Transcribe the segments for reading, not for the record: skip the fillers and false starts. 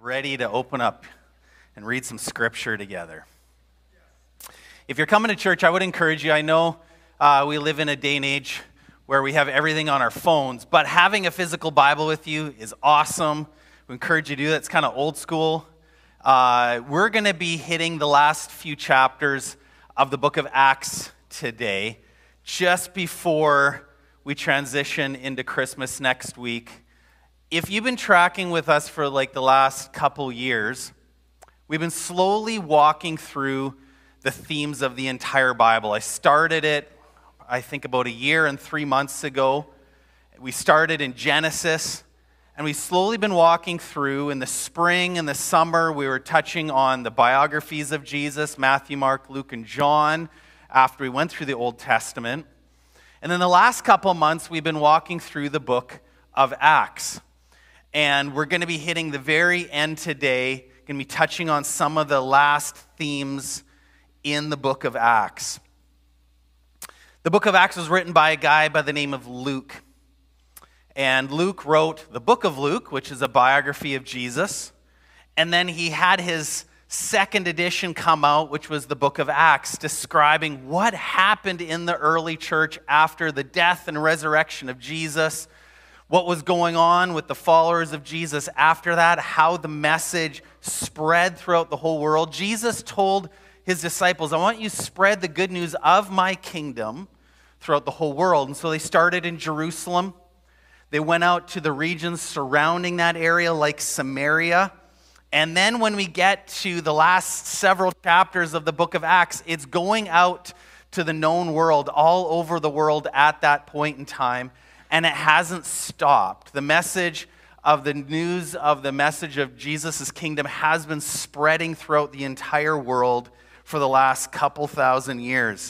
ready to open up and read some scripture together. If you're coming to church, I would encourage you. I know we live in a day and age where we have everything on our phones, but having a physical Bible with you is awesome. We encourage you to do that. It's kind of old school. We're going to be hitting the last few chapters of the book of Acts today, just before we transition into Christmas next week. If you've been tracking with us for like the last couple years, we've been slowly walking through the themes of the entire Bible. I started it, I think, about a year and 3 months ago. We started in Genesis, and we've slowly been walking through. In the spring and the summer, we were touching on the biographies of Jesus, Matthew, Mark, Luke, and John, after we went through the Old Testament. And then the last couple of months, we've been walking through the book of Acts. And we're going to be hitting the very end today, going to be touching on some of the last themes in the book of Acts. The book of Acts was written by a guy by the name of Luke. And Luke wrote the book of Luke, which is a biography of Jesus. And then he had his second edition come out, which was the book of Acts, describing what happened in the early church after the death and resurrection of Jesus, what was going on with the followers of Jesus after that, how the message spread throughout the whole world. Jesus told his disciples, I want you to spread the good news of my kingdom throughout the whole world. And so they started in Jerusalem. They went out to the regions surrounding that area like Samaria. And then when we get to the last several chapters of the book of Acts, it's going out to the known world, all over the world at that point in time. And it hasn't stopped. The message of the news of the message of Jesus' kingdom has been spreading throughout the entire world for the last couple thousand years.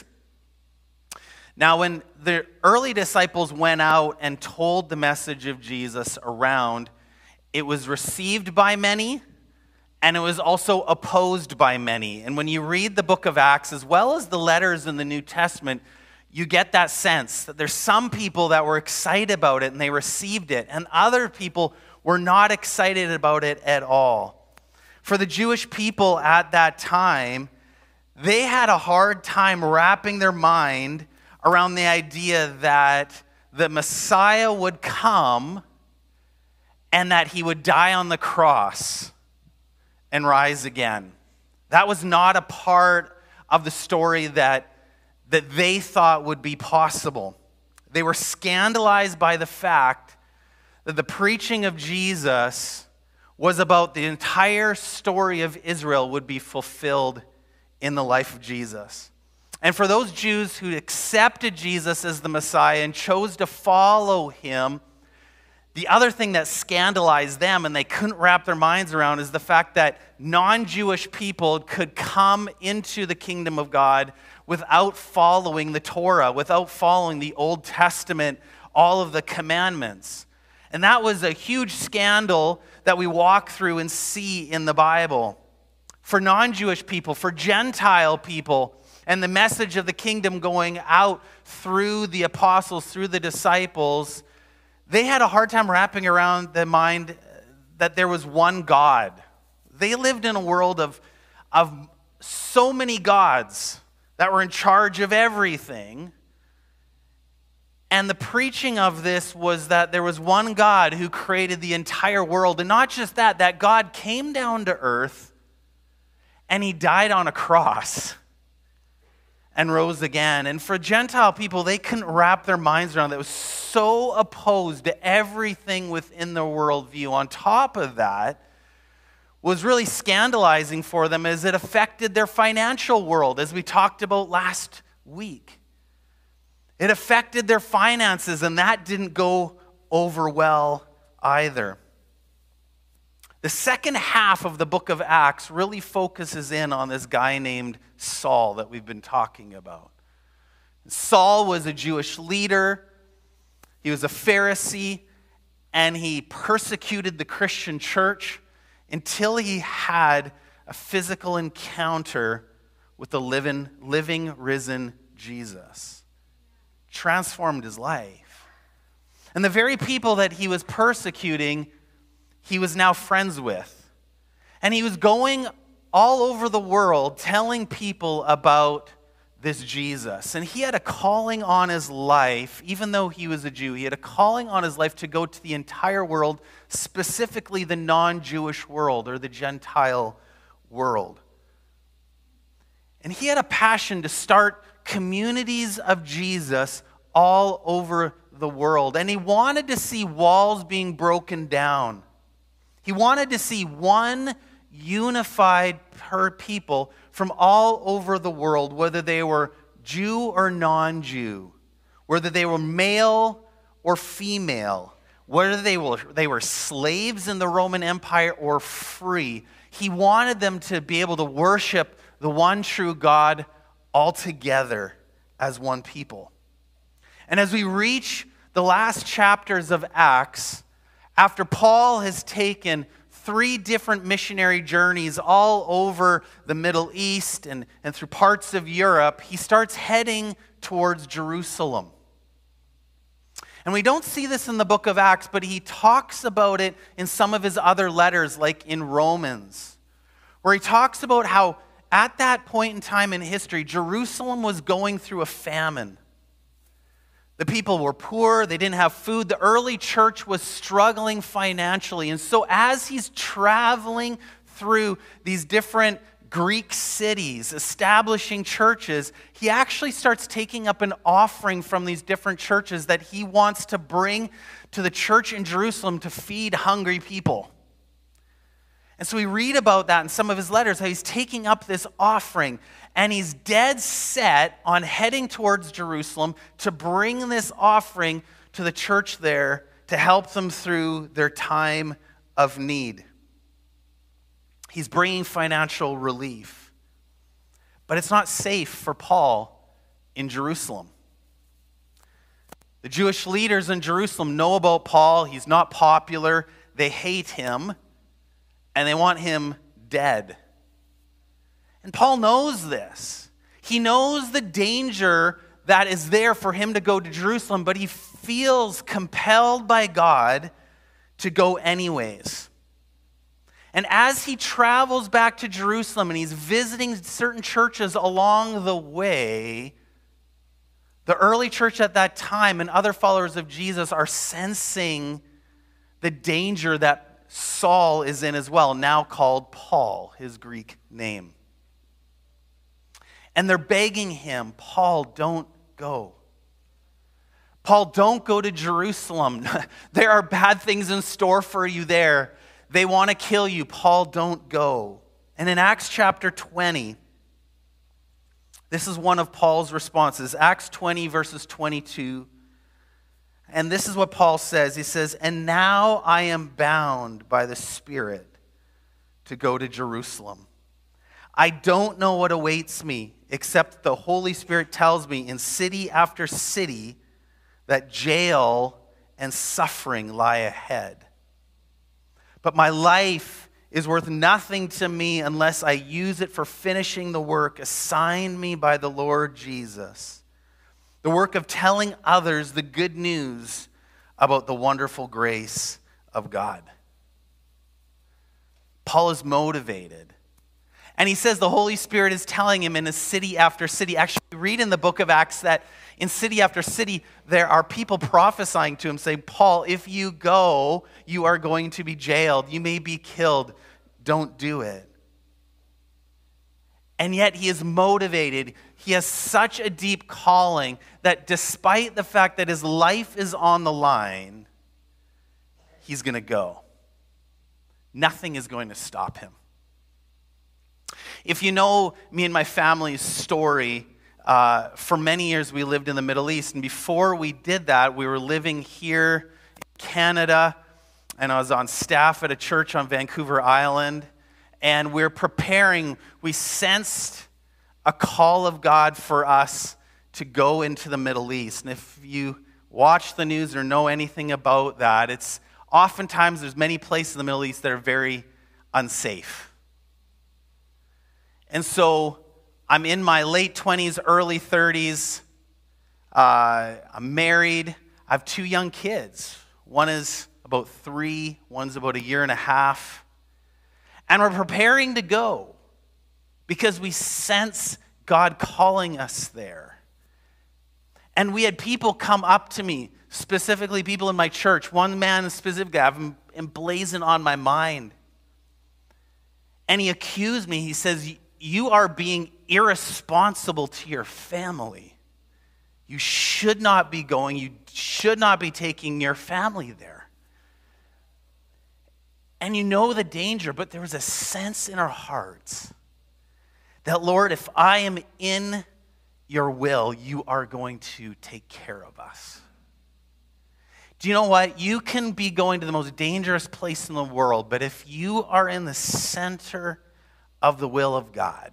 Now, when the early disciples went out and told the message of Jesus around, it was received by many, and it was also opposed by many. And when you read the book of Acts, as well as the letters in the New Testament, you get that sense that there's some people that were excited about it and they received it, and other people were not excited about it at all. For the Jewish people at that time, they had a hard time wrapping their mind around the idea that the Messiah would come and that he would die on the cross and rise again. That was not a part of the story that they thought would be possible. They were scandalized by the fact that the preaching of Jesus was about the entire story of Israel would be fulfilled in the life of Jesus. And for those Jews who accepted Jesus as the Messiah and chose to follow him, the other thing that scandalized them and they couldn't wrap their minds around is the fact that non-Jewish people could come into the kingdom of God without following the Torah, without following the Old Testament, all of the commandments. And that was a huge scandal that we walk through and see in the Bible. For non-Jewish people, for Gentile people, and the message of the kingdom going out through the apostles, through the disciples, they had a hard time wrapping around their mind that there was one God. They lived in a world of so many gods that were in charge of everything. And the preaching of this was that there was one God who created the entire world. And not just that, that God came down to earth and he died on a cross and rose again. And for Gentile people, they couldn't wrap their minds around that. It was so opposed to everything within their worldview. On top of that, was really scandalizing for them as it affected their financial world, as we talked about last week. It affected their finances, and that didn't go over well either. The second half of the book of Acts really focuses in on this guy named Saul that we've been talking about. Saul was a Jewish leader. He was a Pharisee, and he persecuted the Christian church until he had a physical encounter with the living, risen Jesus. Transformed his life. And the very people that he was persecuting, he was now friends with. And he was going all over the world telling people about this Jesus. And he had a calling on his life, even though he was a Jew, he had a calling on his life to go to the entire world, specifically the non-Jewish world or the Gentile world. And he had a passion to start communities of Jesus all over the world. And he wanted to see walls being broken down. He wanted to see one unified people from all over the world, whether they were Jew or non-Jew, whether they were male or female, whether they were slaves in the Roman Empire or free. He wanted them to be able to worship the one true God all together as one people. And as we reach the last chapters of Acts, after Paul has taken 3 different missionary journeys all over the Middle East and through parts of Europe, he starts heading towards Jerusalem. And we don't see this in the book of Acts, but he talks about it in some of his other letters, like in Romans, where he talks about how at that point in time in history, Jerusalem was going through a famine. The people were poor, they didn't have food. The early church was struggling financially. And so as he's traveling through these different Greek cities, establishing churches, he actually starts taking up an offering from these different churches that he wants to bring to the church in Jerusalem to feed hungry people. And so we read about that in some of his letters, how he's taking up this offering, and he's dead set on heading towards Jerusalem to bring this offering to the church there to help them through their time of need. He's bringing financial relief. But it's not safe for Paul in Jerusalem. The Jewish leaders in Jerusalem know about Paul. He's not popular. They hate him. And they want him dead. And Paul knows this. He knows the danger that is there for him to go to Jerusalem, but he feels compelled by God to go anyways. And as he travels back to Jerusalem and he's visiting certain churches along the way, the early church at that time and other followers of Jesus are sensing the danger that Saul is in as well, now called Paul, his Greek name. And they're begging him, Paul, don't go. Paul, don't go to Jerusalem. There are bad things in store for you there. They want to kill you. Paul, don't go. And in Acts chapter 20, this is one of Paul's responses. Acts 20 verses 22. And this is what Paul says. He says, "And now I am bound by the Spirit to go to Jerusalem. I don't know what awaits me, except the Holy Spirit tells me in city after city that jail and suffering lie ahead. But my life is worth nothing to me unless I use it for finishing the work assigned me by the Lord Jesus. The work of telling others the good news about the wonderful grace of God." Paul is motivated. And he says the Holy Spirit is telling him in a city after city. Actually, we read in the book of Acts that in city after city, there are people prophesying to him saying, Paul, if you go, you are going to be jailed. You may be killed. Don't do it. And yet he is motivated. He has such a deep calling that despite the fact that his life is on the line, he's going to go. Nothing is going to stop him. If you know me and my family's story, for many years we lived in the Middle East. And before we did that, we were living here in Canada. And I was on staff at a church on Vancouver Island. And we're preparing, we sensed a call of God for us to go into the Middle East. And if you watch the news or know anything about that, it's oftentimes there's many places in the Middle East that are very unsafe. And so I'm in my late 20s, early 30s. I'm married. I have 2 young kids. One is about 3, one's about 1.5 years. And we're preparing to go because we sense God calling us there. And we had people come up to me, specifically people in my church. One man specifically, I have him emblazoned on my mind. And he accused me. He says, you are being irresponsible to your family. You should not be going. You should not be taking your family there. And you know the danger, but there was a sense in our hearts that, Lord, if I am in your will, you are going to take care of us. Do you know what? You can be going to the most dangerous place in the world, but if you are in the center of the will of God,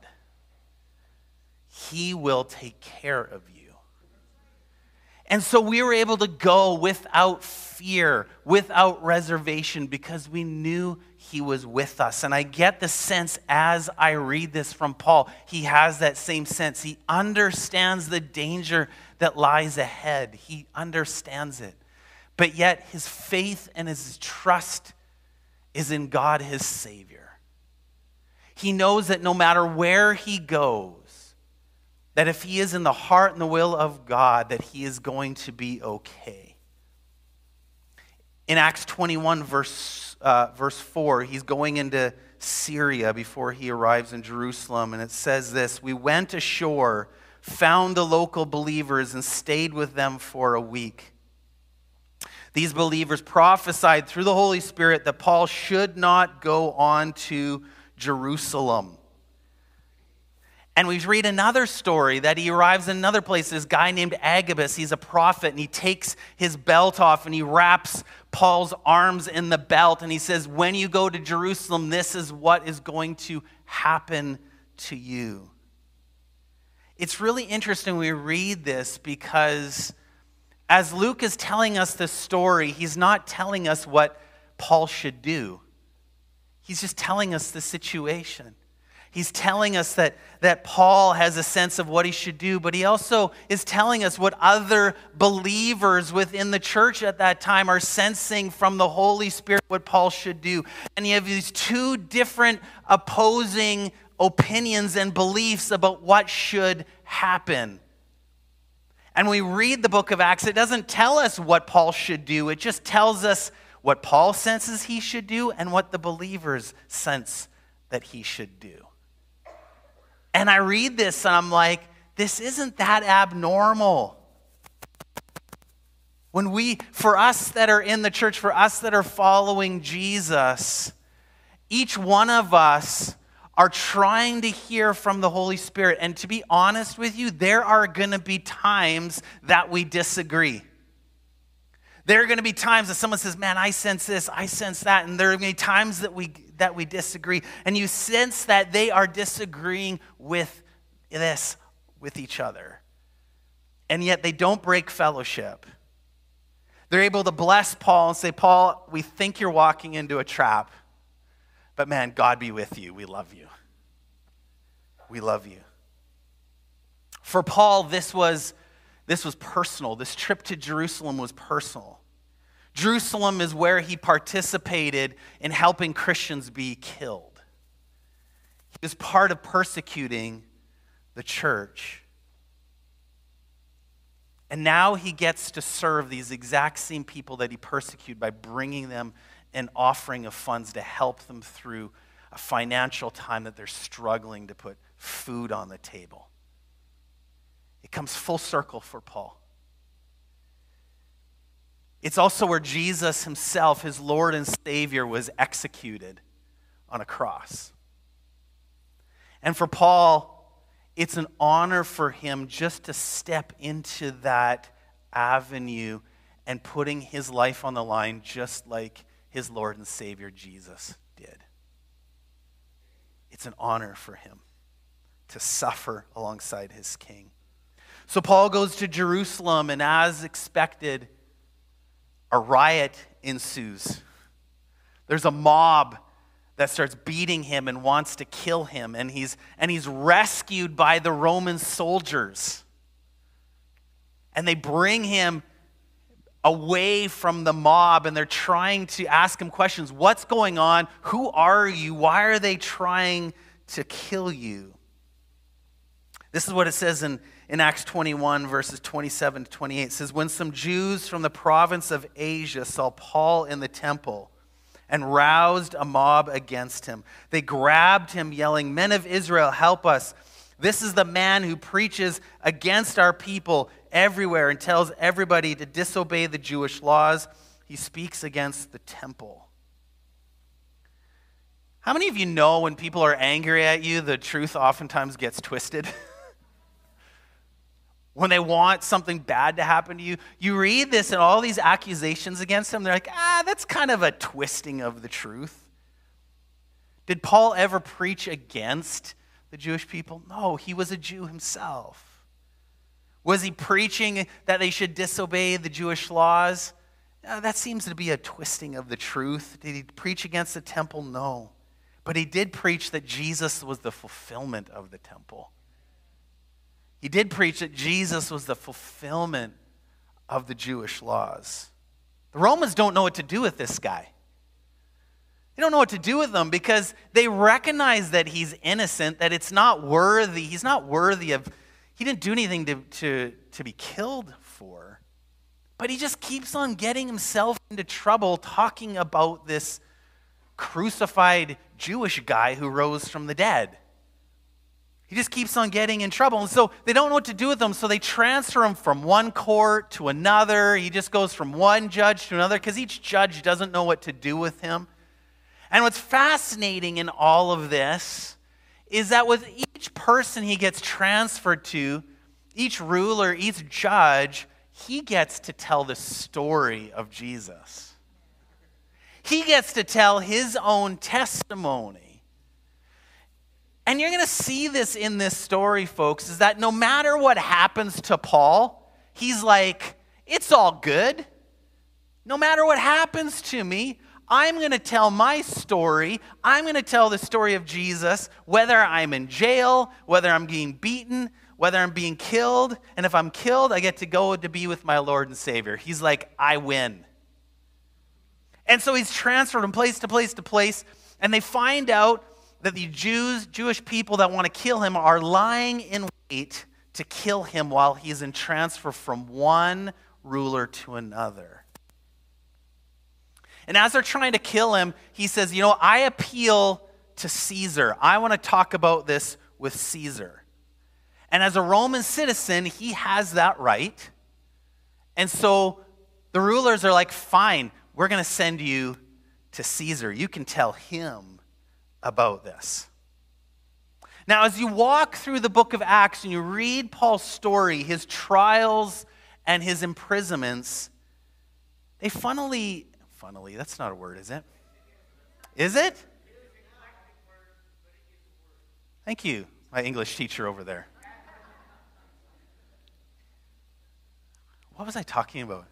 he will take care of you. And so we were able to go without fear, without reservation, because we knew he was with us. And I get the sense as I read this from Paul, he has that same sense. He understands the danger that lies ahead. He understands it. But yet his faith and his trust is in God, his Savior. He knows that no matter where he goes, that if he is in the heart and the will of God, that he is going to be okay. In Acts 21, verse 4, he's going into Syria before he arrives in Jerusalem, and it says this: we went ashore, found the local believers, and stayed with them for a week. These believers prophesied through the Holy Spirit that Paul should not go on to Jerusalem. And we read another story that he arrives in another place. This guy named Agabus, he's a prophet, and he takes his belt off and he wraps Paul's arms in the belt. And he says, when you go to Jerusalem, this is what is going to happen to you. It's really interesting when we read this because as Luke is telling us this story, he's not telling us what Paul should do. He's just telling us the situation. He's telling us that Paul has a sense of what he should do, but he also is telling us what other believers within the church at that time are sensing from the Holy Spirit what Paul should do. And you have these two different opposing opinions and beliefs about what should happen. And when we read the book of Acts, it doesn't tell us what Paul should do. It just tells us what Paul senses he should do and what the believers sense that he should do. And I read this and I'm like, this isn't that abnormal. For us that are in the church, for us that are following Jesus, each one of us are trying to hear from the Holy Spirit. And to be honest with you, there are going to be times that we disagree. There are going to be times that someone says, man, I sense this, I sense that. And there are going to be times that we disagree. And you sense that they are disagreeing with this, with each other. And yet they don't break fellowship. They're able to bless Paul and say, Paul, we think you're walking into a trap. But man, God be with you. We love you. We love you. For Paul, this was personal. This trip to Jerusalem was personal. Jerusalem is where he participated in helping Christians be killed. He was part of persecuting the church. And now he gets to serve these exact same people that he persecuted by bringing them an offering of funds to help them through a financial time that they're struggling to put food on the table. It comes full circle for Paul. It's also where Jesus himself, his Lord and Savior, was executed on a cross. And for Paul, it's an honor for him just to step into that avenue and putting his life on the line just like his Lord and Savior Jesus did. It's an honor for him to suffer alongside his King. So Paul goes to Jerusalem, and as expected, a riot ensues. There's a mob that starts beating him and wants to kill him, and he's rescued by the Roman soldiers. And they bring him away from the mob, and they're trying to ask him questions. What's going on? Who are you? Why are they trying to kill you? This is what it says in Acts 21, verses 27 to 28. It says, when some Jews from the province of Asia saw Paul in the temple and roused a mob against him, they grabbed him, yelling, "Men of Israel, help us. This is the man who preaches against our people everywhere and tells everybody to disobey the Jewish laws. He speaks against the temple." How many of you know when people are angry at you, the truth oftentimes gets twisted? When they want something bad to happen to you, you read this and all these accusations against them, they're like, that's kind of a twisting of the truth. Did Paul ever preach against the Jewish people? No, he was a Jew himself. Was he preaching that they should disobey the Jewish laws? That seems to be a twisting of the truth. Did he preach against the temple? No. But he did preach that Jesus was the fulfillment of the temple. He did preach that Jesus was the fulfillment of the Jewish laws. The Romans don't know what to do with this guy. They don't know what to do with him because they recognize that he's innocent, that it's not worthy. He's not worthy of, he didn't do anything to be killed for. But he just keeps on getting himself into trouble talking about this crucified Jewish guy who rose from the dead. He just keeps on getting in trouble. And so they don't know what to do with him, so they transfer him from one court to another. He just goes from one judge to another because each judge doesn't know what to do with him. And what's fascinating in all of this is that with each person he gets transferred to, each ruler, each judge, he gets to tell the story of Jesus. He gets to tell his own testimony. And you're going to see this in this story, folks, is that no matter what happens to Paul, he's like, it's all good. No matter what happens to me, I'm going to tell my story. I'm going to tell the story of Jesus, whether I'm in jail, whether I'm being beaten, whether I'm being killed. And if I'm killed, I get to go to be with my Lord and Savior. He's like, I win. And so he's transferred from place to place to place, and they find out that the Jewish people that want to kill him are lying in wait to kill him while he's in transfer from one ruler to another. And as they're trying to kill him, he says, I appeal to Caesar. I want to talk about this with Caesar. And as a Roman citizen, he has that right. And so the rulers are like, fine, we're going to send you to Caesar. You can tell him about this. Now, as you walk through the book of Acts and you read Paul's story, his trials and his imprisonments, they funnily, that's not a word, is it? Is it? Thank you, my English teacher over there. What was I talking about?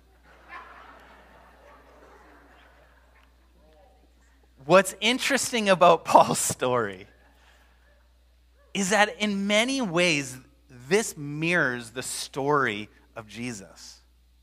What's interesting about Paul's story is that in many ways, this mirrors the story of Jesus.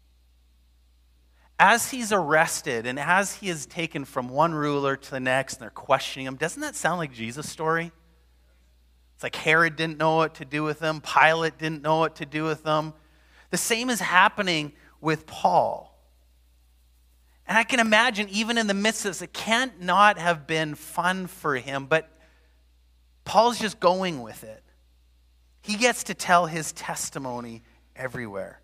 As he's arrested and as he is taken from one ruler to the next and they're questioning him, doesn't that sound like Jesus' story? It's like Herod didn't know what to do with him. Pilate didn't know what to do with them. The same is happening with Paul. And I can imagine, even in the midst of this, it can't not have been fun for him, but Paul's just going with it. He gets to tell his testimony everywhere.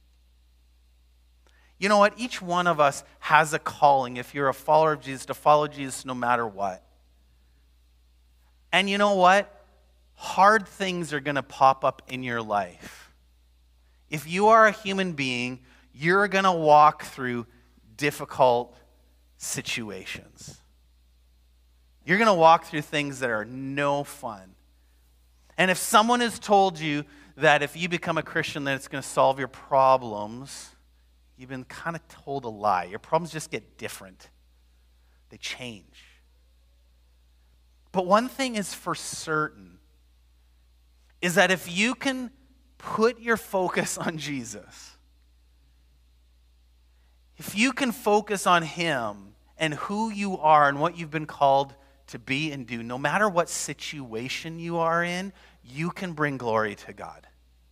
You know what? Each one of us has a calling, if you're a follower of Jesus, to follow Jesus no matter what. And you know what? Hard things are going to pop up in your life. If you are a human being, you're going to walk through difficult situations. You're going to walk through things that are no fun. And if someone has told you that if you become a Christian that it's going to solve your problems, you've been kind of told a lie. Your problems just get different. They change. But one thing is for certain, is that if you can put your focus on Jesus, If you can focus on him and who you are and what you've been called to be and do, no matter what situation you are in, you can bring glory to God.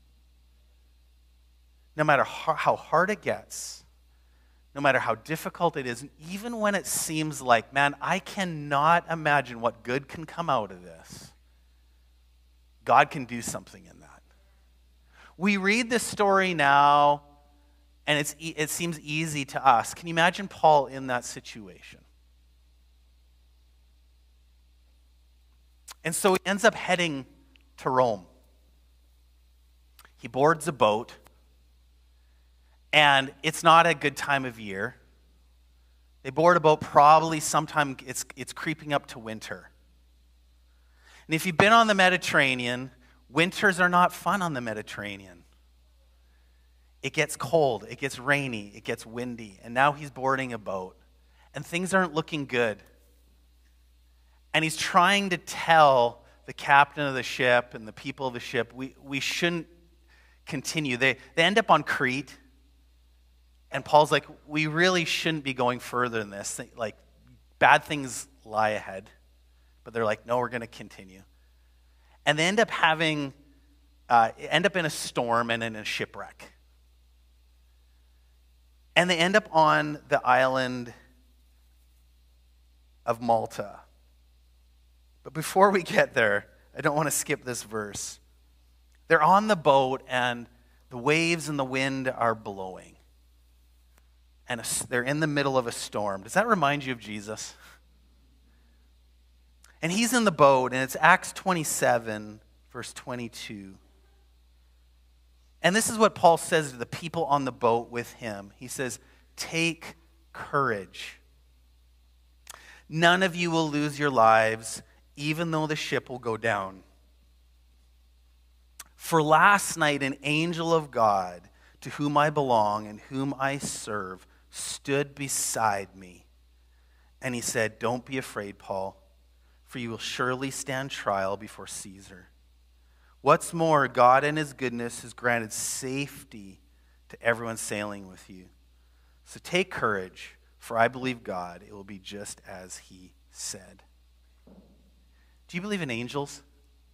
No matter how hard it gets, no matter how difficult it is, and even when it seems like, man, I cannot imagine what good can come out of this, God can do something in that. We read this story now, and it seems easy to us. Can you imagine Paul in that situation? And so he ends up heading to Rome. He boards a boat, and it's not a good time of year. They board a boat probably sometime, it's creeping up to winter. And if you've been on the Mediterranean, winters are not fun on the Mediterranean. It gets cold, it gets rainy, it gets windy, and now he's boarding a boat, and things aren't looking good. And he's trying to tell the captain of the ship and the people of the ship, we shouldn't continue. They end up on Crete, and Paul's like, we really shouldn't be going further than this. Like, bad things lie ahead. But they're like, no, we're going to continue. And they end up in a storm and in a shipwreck. And they end up on the island of Malta. But before we get there, I don't want to skip this verse. They're on the boat, and the waves and the wind are blowing. And they're in the middle of a storm. Does that remind you of Jesus? And he's in the boat, and it's Acts 27, verse 22. And this is what Paul says to the people on the boat with him. He says, take courage. None of you will lose your lives, even though the ship will go down. For last night an angel of God, to whom I belong and whom I serve, stood beside me. And he said, don't be afraid, Paul, for you will surely stand trial before Caesar. What's more, God in his goodness has granted safety to everyone sailing with you. So take courage, for I believe God, it will be just as he said. Do you believe in angels?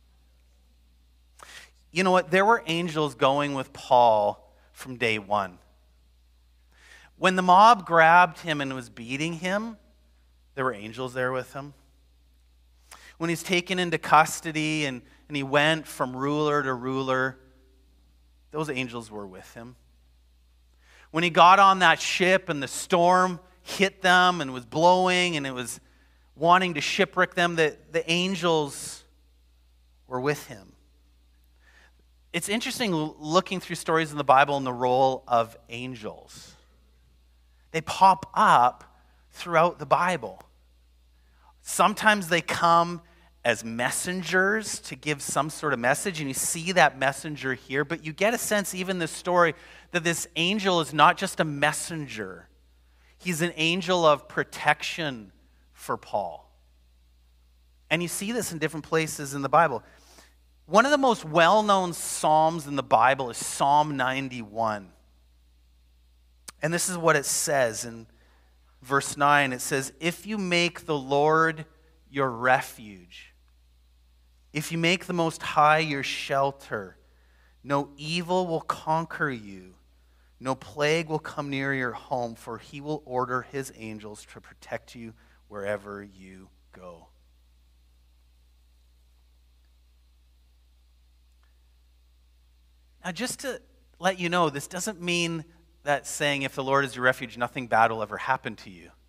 You know what? There were angels going with Paul from day one. When the mob grabbed him and was beating him, there were angels there with him. When he's taken into custody and he went from ruler to ruler, those angels were with him. When he got on that ship and the storm hit them and was blowing and it was wanting to shipwreck them, the angels were with him. It's interesting looking through stories in the Bible and the role of angels. They pop up throughout the Bible. Sometimes they come as messengers to give some sort of message, and you see that messenger here, but you get a sense, even in this story, that this angel is not just a messenger. He's an angel of protection for Paul. And you see this in different places in the Bible. One of the most well-known psalms in the Bible is Psalm 91. And this is what it says in verse 9. It says, if you make the Lord your refuge, if you make the Most High your shelter, no evil will conquer you, no plague will come near your home, for he will order his angels to protect you wherever you go. Now, just to let you know, this doesn't mean that saying, if the Lord is your refuge, nothing bad will ever happen to you.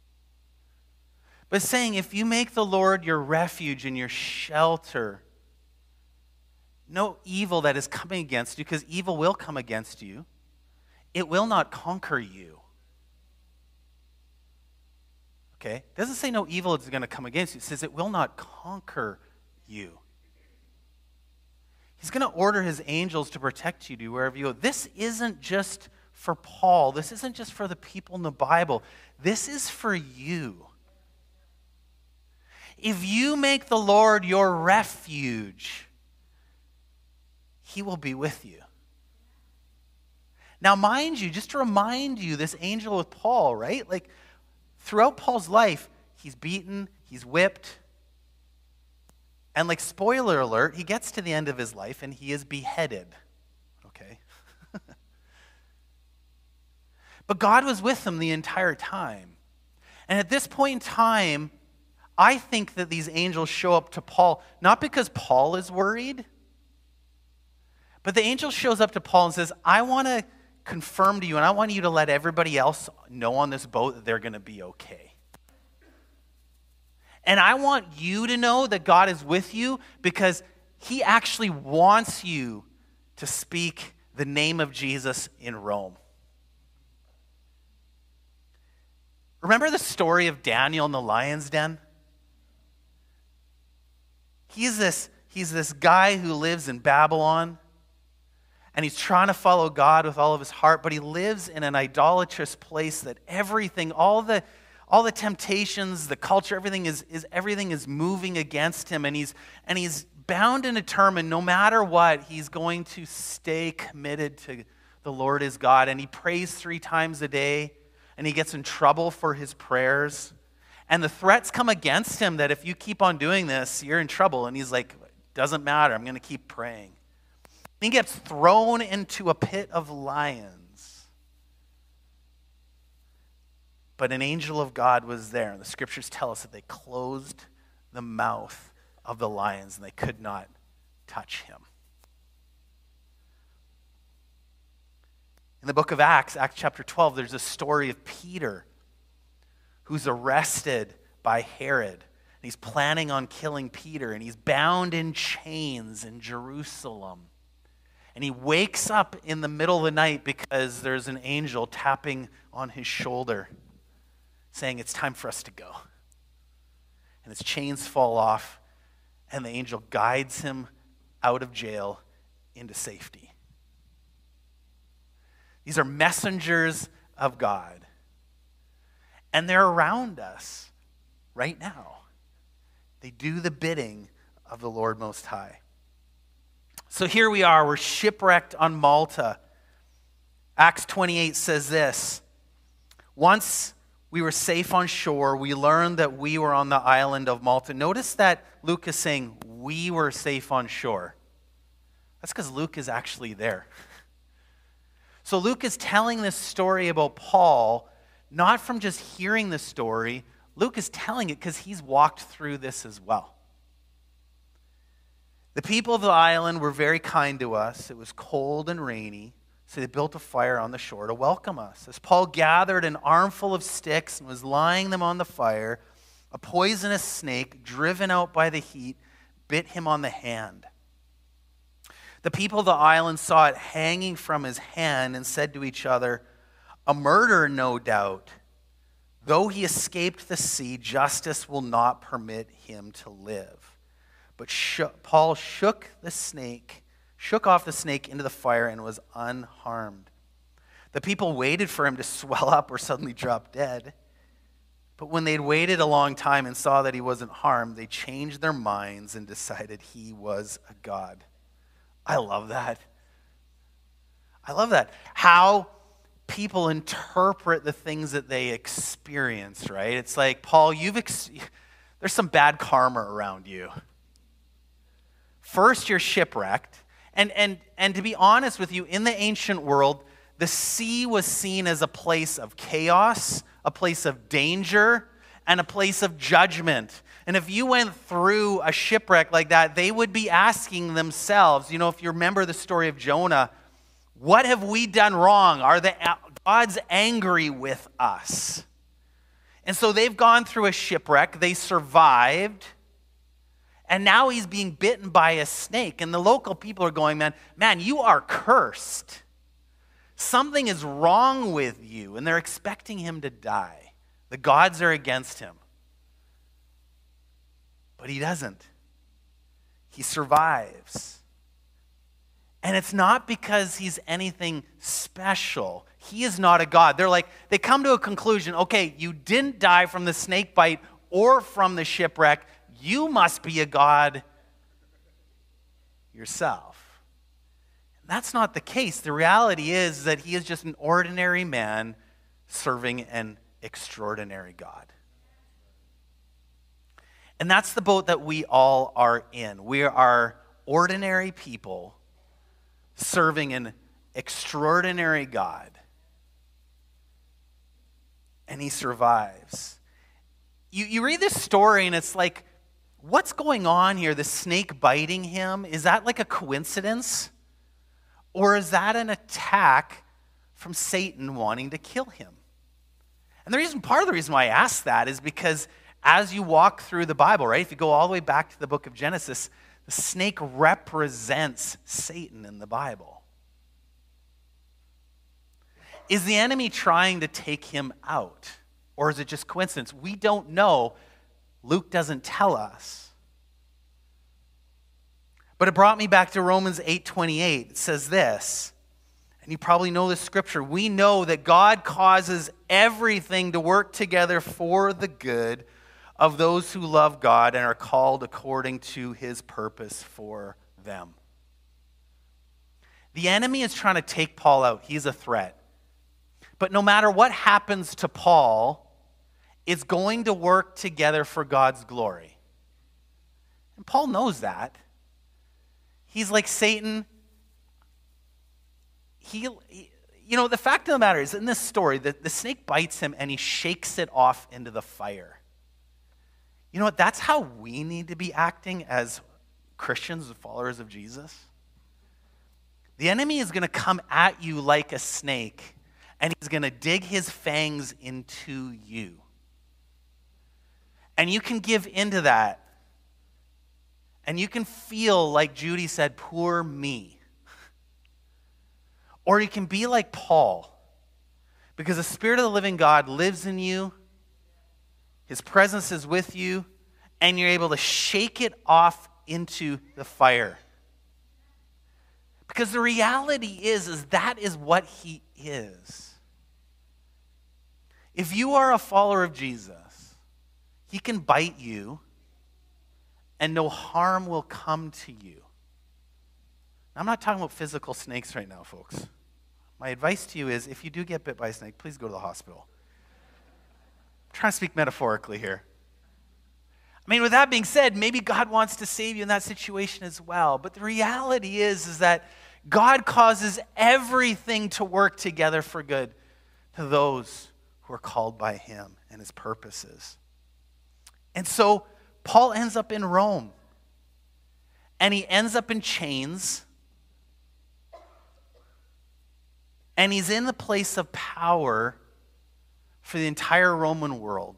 But saying, if you make the Lord your refuge and your shelter, no evil that is coming against you, because evil will come against you, it will not conquer you. Okay? It doesn't say no evil is going to come against you. It says it will not conquer you. He's going to order his angels to protect you to wherever you go. This isn't just for Paul. This isn't just for the people in the Bible. This is for you. If you make the Lord your refuge, he will be with you. Now, mind you, just to remind you, this angel with Paul, right? Like, throughout Paul's life, he's beaten, he's whipped. And like, spoiler alert, he gets to the end of his life and he is beheaded. Okay? But God was with him the entire time. And at this point in time, I think that these angels show up to Paul, not because Paul is worried, but the angel shows up to Paul and says, I want to confirm to you, and I want you to let everybody else know on this boat that they're going to be okay. And I want you to know that God is with you because he actually wants you to speak the name of Jesus in Rome. Remember the story of Daniel in the lion's den? He's this guy who lives in Babylon. And he's trying to follow God with all of his heart, but he lives in an idolatrous place that everything, all the temptations, the culture, everything is moving against him, and he's bound and determined, no matter what, he's going to stay committed to the Lord his God. And he prays 3 times a day, and he gets in trouble for his prayers. And the threats come against him that if you keep on doing this, you're in trouble. And he's like, doesn't matter, I'm going to keep praying. He gets thrown into a pit of lions. But an angel of God was there, and the scriptures tell us that they closed the mouth of the lions, and they could not touch him. In the book of Acts, Acts chapter 12, there's a story of Peter who's arrested by Herod. And he's planning on killing Peter, and he's bound in chains in Jerusalem. And he wakes up in the middle of the night because there's an angel tapping on his shoulder saying, it's time for us to go. And his chains fall off, and the angel guides him out of jail into safety. These are messengers of God. And they're around us right now. They do the bidding of the Lord Most High. So here we are, we're shipwrecked on Malta. Acts 28 says this, once we were safe on shore, we learned that we were on the island of Malta. Notice that Luke is saying we were safe on shore. That's because Luke is actually there. So Luke is telling this story about Paul, not from just hearing the story. Luke is telling it because he's walked through this as well. The people of the island were very kind to us. It was cold and rainy, so they built a fire on the shore to welcome us. As Paul gathered an armful of sticks and was laying them on the fire, a poisonous snake, driven out by the heat, bit him on the hand. The people of the island saw it hanging from his hand and said to each other, a murderer, no doubt. Though he escaped the sea, justice will not permit him to live. But Paul shook off the snake into the fire and was unharmed. The people waited for him to swell up or suddenly drop dead. But when they'd waited a long time and saw that he wasn't harmed, they changed their minds and decided he was a god. I love that. I love that. How people interpret the things that they experience, right? It's like, Paul, there's some bad karma around you. First, you're shipwrecked. And to be honest with you, in the ancient world, the sea was seen as a place of chaos, a place of danger, and a place of judgment. And if you went through a shipwreck like that, they would be asking themselves, if you remember the story of Jonah, what have we done wrong? Are God's angry with us? And so they've gone through a shipwreck. They survived. And now he's being bitten by a snake. And the local people are going, man, you are cursed. Something is wrong with you. And they're expecting him to die. The gods are against him. But he doesn't. He survives. And it's not because he's anything special. He is not a god. They come to a conclusion, okay, you didn't die from the snake bite or from the shipwreck. You must be a god yourself. That's not the case. The reality is that he is just an ordinary man serving an extraordinary God. And that's the boat that we all are in. We are ordinary people serving an extraordinary God. And he survives. You read this story and it's like, what's going on here? The snake biting him? Is that like a coincidence? Or is that an attack from Satan wanting to kill him? And part of the reason why I ask that is because as you walk through the Bible, right? If you go all the way back to the book of Genesis, the snake represents Satan in the Bible. Is the enemy trying to take him out? Or is it just coincidence? We don't know. Luke doesn't tell us. But it brought me back to Romans 8:28. It says this, and you probably know this scripture. We know that God causes everything to work together for the good of those who love God and are called according to his purpose for them. The enemy is trying to take Paul out. He's a threat. But no matter what happens to Paul, it's going to work together for God's glory. And Paul knows that. He's like Satan. The fact of the matter is, in this story, the snake bites him and he shakes it off into the fire. You know what? That's how we need to be acting as Christians and followers of Jesus. The enemy is going to come at you like a snake, and he's going to dig his fangs into you. And you can give into that. And you can feel, like Judy said, poor me. Or you can be like Paul, because the Spirit of the living God lives in you. His presence is with you, and you're able to shake it off into the fire. Because the reality is that is what he is. If you are a follower of Jesus, he can bite you, and no harm will come to you. I'm not talking about physical snakes right now, folks. My advice to you is, if you do get bit by a snake, please go to the hospital. I'm trying to speak metaphorically here. I mean, with that being said, maybe God wants to save you in that situation as well. But the reality is that God causes everything to work together for good to those who are called by him and his purposes. And so Paul ends up in Rome. And he ends up in chains. And he's in the place of power for the entire Roman world.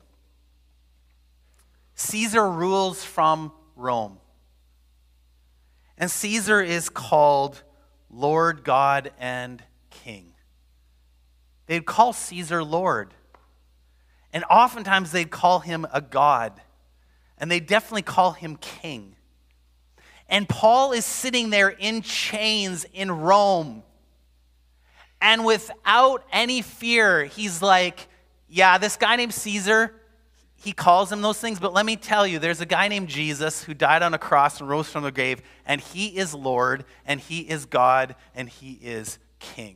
Caesar rules from Rome. And Caesar is called Lord, God, and King. They'd call Caesar Lord. And oftentimes they'd call him a god. And they definitely call him king. And Paul is sitting there in chains in Rome. And without any fear, he's like, yeah, this guy named Caesar, he calls him those things, but let me tell you, there's a guy named Jesus who died on a cross and rose from the grave, and he is Lord, and he is God, and he is King.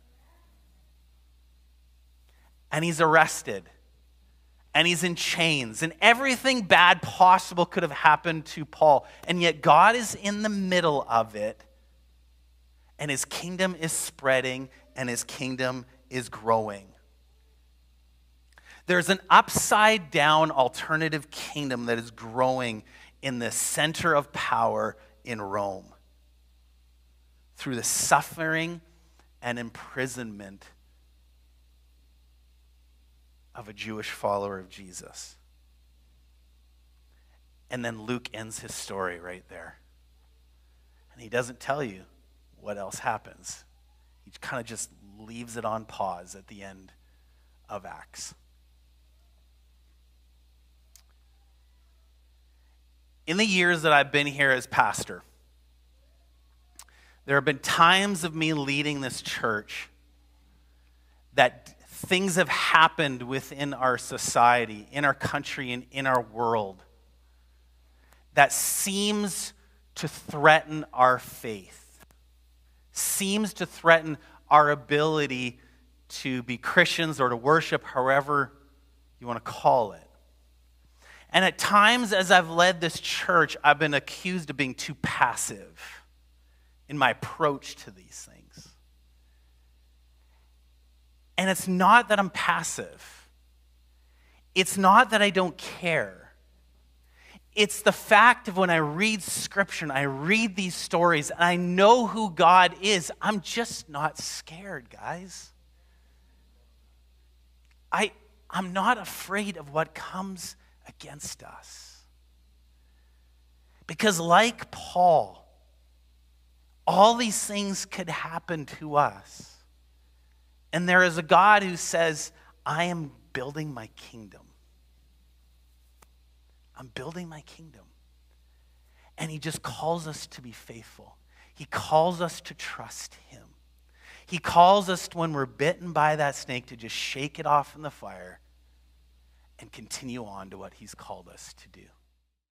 And he's arrested. And he's in chains, and everything bad possible could have happened to Paul. And yet God is in the middle of it, and his kingdom is spreading, and his kingdom is growing. There's an upside-down alternative kingdom that is growing in the center of power in Rome through the suffering and imprisonment of a Jewish follower of Jesus. And then Luke ends his story right there. And he doesn't tell you what else happens. He kind of just leaves it on pause at the end of Acts. In the years that I've been here as pastor, there have been times of me leading this church that things have happened within our society, in our country, and in our world that seems to threaten our faith, seems to threaten our ability to be Christians or to worship, however you want to call it. And at times, as I've led this church, I've been accused of being too passive in my approach to these things. And it's not that I'm passive. It's not that I don't care. It's the fact of when I read Scripture and I read these stories and I know who God is, I'm just not scared, guys. I'm not afraid of what comes against us. Because like Paul, all these things could happen to us. And there is a God who says, I am building my kingdom. I'm building my kingdom. And he just calls us to be faithful. He calls us to trust him. He calls us, when we're bitten by that snake, to just shake it off in the fire and continue on to what he's called us to do.